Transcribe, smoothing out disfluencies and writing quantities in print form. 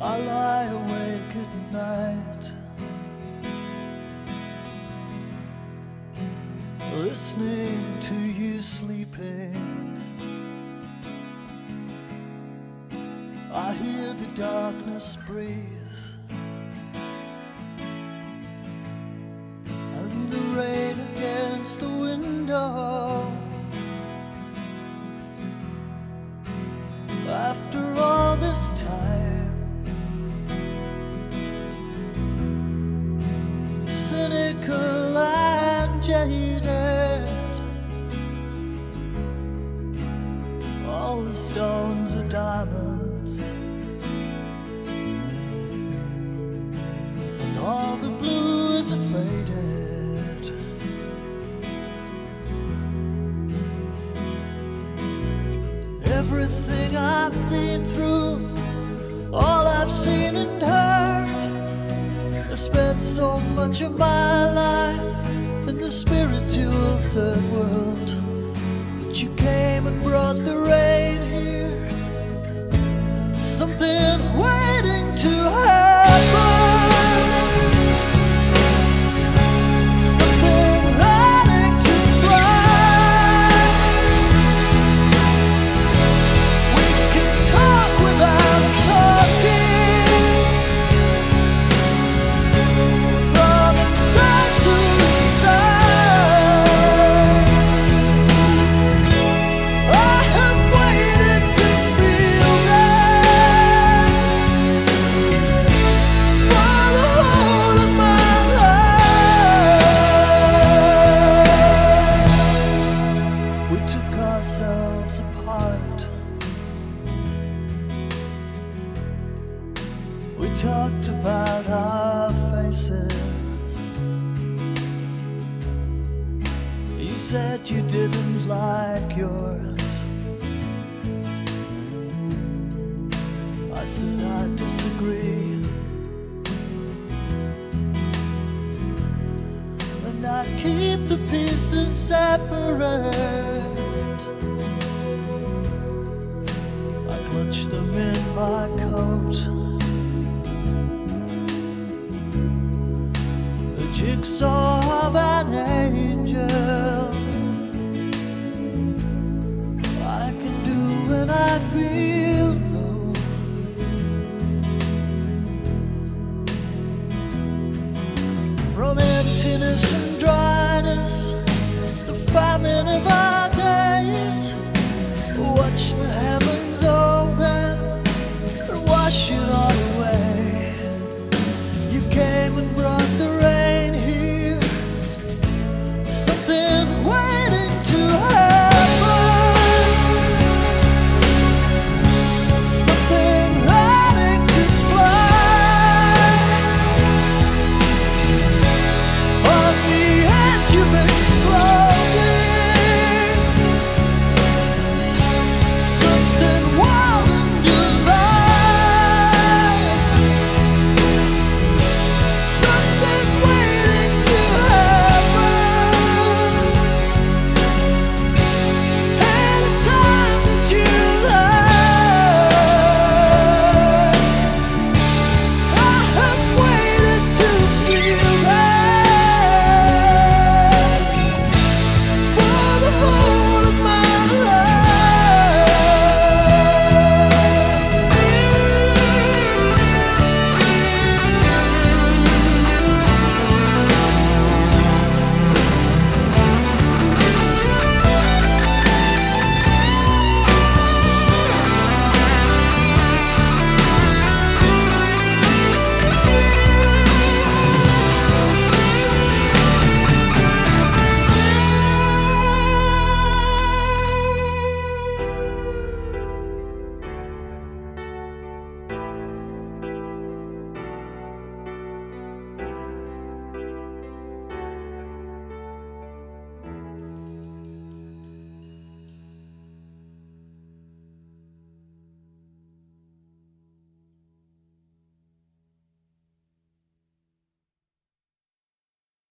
I lie awake at night, listening to you sleeping. I hear the darkness breeze and the rain against the window. After all this time, cynical and jaded, all the stones are diamonds, and all the blues are faded. Everything I've been through, all I've seen and heard, I spent so much of my life in the spiritual third world. But you came and brought the rain here, something waiting to happen, something ready to fly. We can talk without talking, from inside to inside. I have waited to feel this for the whole of my life. We took ourselves apart, we talked about our faces. You said you didn't like yours. I said I disagree, and I keep the pieces separate. I clutch them in my coat, the jigsaw of an angel. I can do when I feel low. From emptiness and dryness, the famine of our